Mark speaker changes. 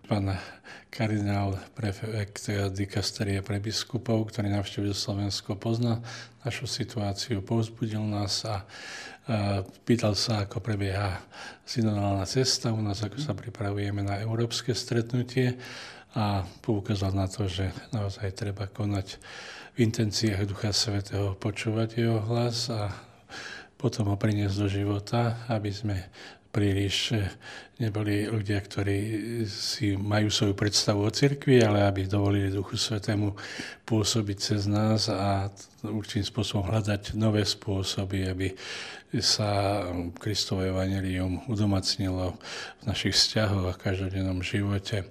Speaker 1: pán kardinál prefekt dikasterie pre biskupov, ktorý navštívil Slovensko, pozná našu situáciu, povzbudil nás a pýtal sa, ako prebieha synodálna cesta u nás, ako sa pripravujeme na európske stretnutie a poukázal na to, že naozaj treba konať v intenciách Ducha Svätého, počúvať jeho hlas a potom ho priniesť do života, aby sme príliš neboli ľudia, ktorí si majú svoju predstavu o cirkvi, ale aby dovolili Duchu Svätému pôsobiť cez nás a určitým spôsobom hľadať nové spôsoby, aby sa Kristovo evanjelium udomacnilo v našich vzťahoch a každodennom živote.